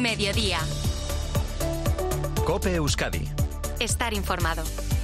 Mediodía. COPE Euskadi. Estar informado.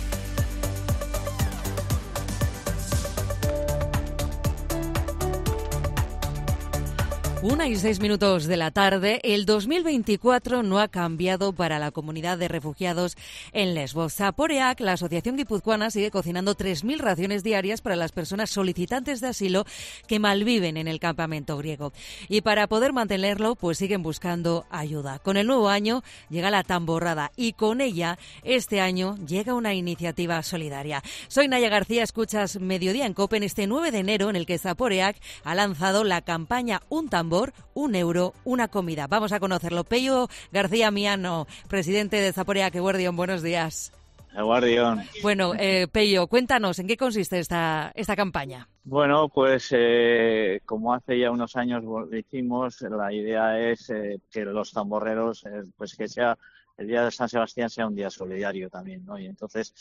1:06 de la tarde. El 2024 no ha cambiado para la comunidad de refugiados en Lesbos. Zaporeak, la asociación guipuzcoana, sigue cocinando 3.000 raciones diarias para las personas solicitantes de asilo que malviven en el campamento griego. Y para poder mantenerlo, pues siguen buscando ayuda. Con el nuevo año llega la tamborrada y con ella este año llega una iniciativa solidaria. Soy Naya García, escuchas Mediodía en COPE en este 9 de enero en el que Zaporeak ha lanzado la campaña Un tambor, €1, una comida. Vamos a conocerlo. Pello García Miano, presidente de Zaporeak Eguerdión, buenos días. Eguerdión. Bueno, Pello, cuéntanos, ¿en qué consiste esta campaña? Bueno, pues como hace ya unos años lo hicimos, la idea es que los tamborreros, pues que sea el día de San Sebastián sea un día solidario también, ¿no? Y entonces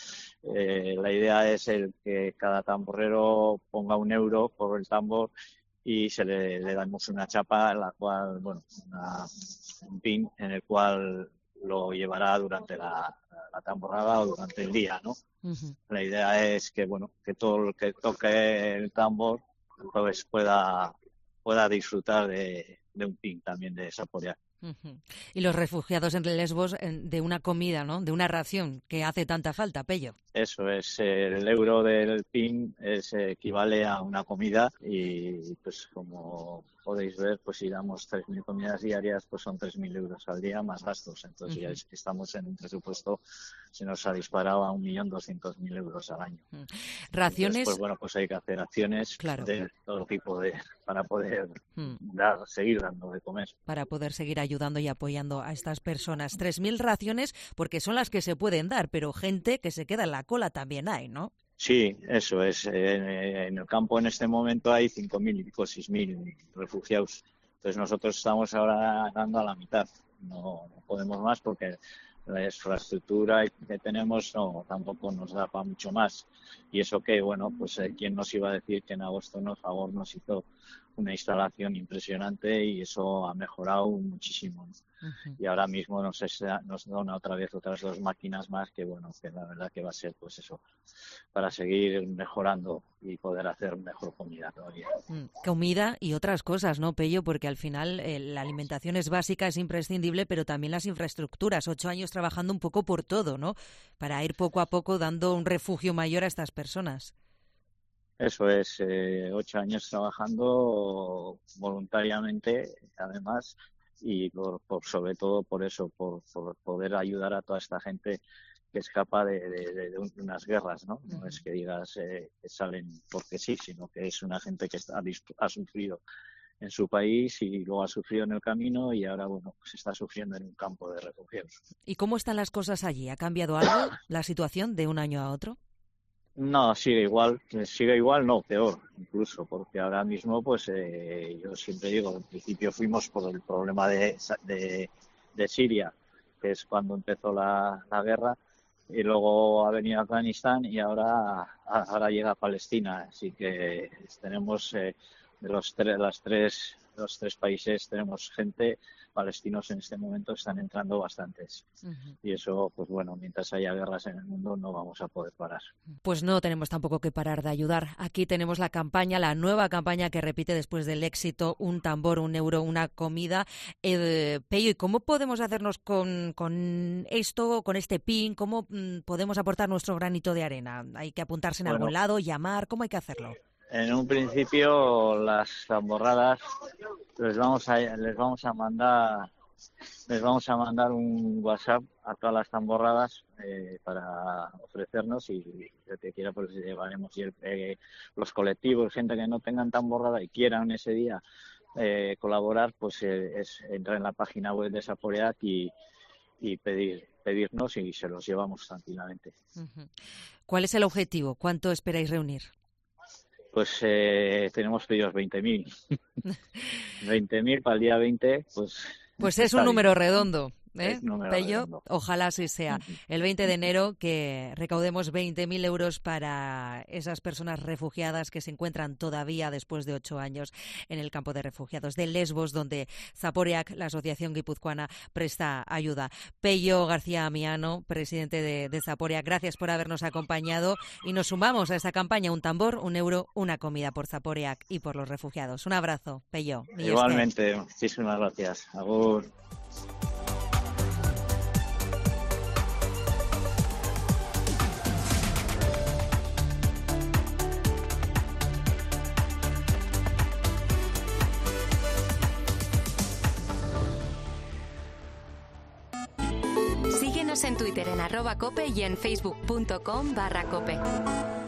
la idea es que cada tamborrero ponga €1 por el tambor y le damos una chapa, en la cual, bueno, un pin en el cual lo llevará durante la tamborrada o durante el día, ¿no? Uh-huh. La idea es que, bueno, que todo el que toque el tambor pues pueda disfrutar de un pin también de Zaporeak. Uh-huh. Y los refugiados en Lesbos de una comida, ¿no? De una ración que hace tanta falta, Pello. Eso es, el euro del PIN equivale a una comida y pues como podéis ver, pues si damos 3.000 comidas diarias, pues son 3.000 euros al día más gastos. Entonces ya es que estamos en un presupuesto, se nos ha disparado a 1.200.000 euros al año. Raciones. Entonces, pues bueno, pues hay que hacer acciones de todo tipo para poder seguir dando de comer. Para poder seguir ayudando y apoyando a estas personas. 3.000 raciones porque son las que se pueden dar, pero gente que se queda en la cola también hay, ¿no? Sí, eso es. En el campo en este momento hay 5.000 y pico, 6.000 refugiados. Entonces nosotros estamos ahora dando a la mitad. No podemos más porque la infraestructura que tenemos tampoco nos da para mucho más. Y eso que, bueno, pues quién nos iba a decir que en agosto Fagor nos hizo una instalación impresionante y eso ha mejorado muchísimo, ¿no? Uh-huh. Y ahora mismo nos dona otras 2 máquinas más que, bueno, que la verdad que va a ser pues eso, para seguir mejorando y poder hacer mejor comida todavía. Comida y otras cosas, ¿no, Pello? Porque al final la alimentación es básica, es imprescindible, pero también las infraestructuras. 8 años trabajando un poco por todo, ¿no? Para ir poco a poco dando un refugio mayor a estas personas. Eso es, 8 años trabajando voluntariamente, además, y sobre todo por eso, por poder ayudar a toda esta gente que escapa de unas guerras, ¿no? No es que digas que salen porque sí, sino que es una gente que ha sufrido en su país y luego ha sufrido en el camino y ahora, bueno, pues está sufriendo en un campo de refugiados. ¿Y cómo están las cosas allí? ¿Ha cambiado algo la situación de un año a otro? No, sigue igual, no, peor incluso, porque ahora mismo, pues yo siempre digo, en principio fuimos por el problema de Siria, que es cuando empezó la guerra, y luego ha venido Afganistán y ahora llega Palestina, así que tenemos los tres países tenemos gente. Palestinos en este momento están entrando bastantes. Uh-huh. Y eso, pues bueno, mientras haya guerras en el mundo no vamos a poder parar. Pues no tenemos tampoco que parar de ayudar. Aquí tenemos la nueva campaña que repite después del éxito Un tambor, €1, una comida. Pello, ¿y cómo podemos hacernos con esto, con este PIN? ¿Cómo podemos aportar nuestro granito de arena? ¿Hay que apuntarse en algún lado, llamar? ¿Cómo hay que hacerlo? En un principio las tamborradas les vamos a mandar un WhatsApp a todas las tamborradas para ofrecernos y el que quiera pues llevaremos y los colectivos, gente que no tengan tamborrada y quieran ese día colaborar, pues entrar en la página web de Zaporeak y pedirnos y se los llevamos tranquilamente. Uh-huh. ¿Cuál es el objetivo? ¿Cuánto esperáis reunir? Pues tenemos pedidos 20.000. 20.000 para el día 20, pues... Pues es un número redondo. Pello, ojalá así sea. El 20 de enero que recaudemos 20.000 euros para esas personas refugiadas que se encuentran todavía después de 8 años en el campo de refugiados de Lesbos, donde Zaporeak, la asociación guipuzcoana, presta ayuda. Pello García Miano, presidente de Zaporeak, gracias por habernos acompañado y nos sumamos a esta campaña: un tambor, un euro, una comida por Zaporeak y por los refugiados. Un abrazo, Pello. Igualmente, muchísimas gracias. Agur. Síguenos en Twitter en @cope y en facebook.com/cope.